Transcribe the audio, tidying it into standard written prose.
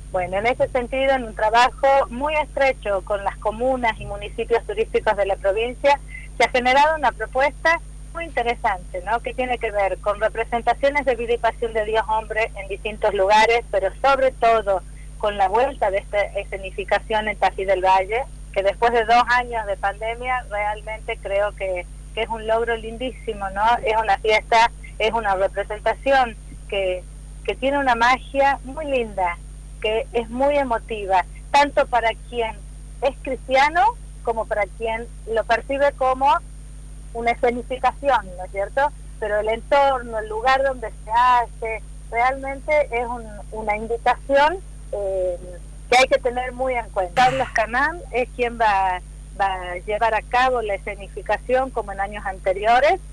Bueno, en ese sentido, en un trabajo muy estrecho con las comunas y municipios turísticos de la provincia, se ha generado una propuesta muy interesante, ¿no? Que tiene que ver con representaciones de vida y pasión de Dios hombre en distintos lugares, pero sobre todo con la vuelta de esta escenificación en Tafí del Valle, que después de 2 años de pandemia realmente creo que es un logro lindísimo, ¿no? Es una fiesta, es una representación que tiene una magia muy linda, que es muy emotiva, tanto para quien es cristiano como para quien lo percibe como una escenificación, ¿no es cierto? Pero el entorno, el lugar donde se hace, realmente es una invitación que hay que tener muy en cuenta. Carlos Canán es quien va a llevar a cabo la escenificación como en años anteriores,